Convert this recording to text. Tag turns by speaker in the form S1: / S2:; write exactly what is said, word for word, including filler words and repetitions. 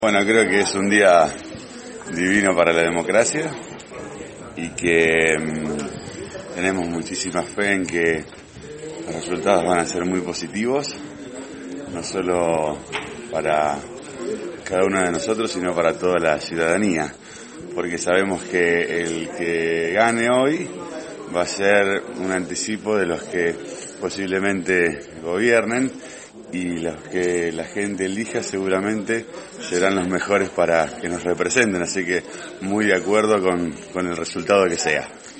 S1: Bueno, creo que es un día divino para la democracia y que mmm, tenemos muchísima fe en que los resultados van a ser muy positivos, no solo para cada uno de nosotros, sino para toda la ciudadanía, porque sabemos que el que gane hoy va a ser un anticipo de los que posiblemente gobiernen, y los que la gente elija seguramente serán los mejores para que nos representen, así que muy de acuerdo con, con el resultado que sea.